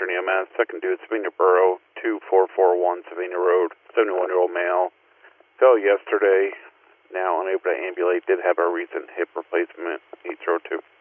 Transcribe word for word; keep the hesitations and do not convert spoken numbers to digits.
Southern E M S, second due at Savina Borough, two four four one Savina Road, seventy-one-year-old male. Fell yesterday, now unable to ambulate, did have a recent hip replacement, eight zero two.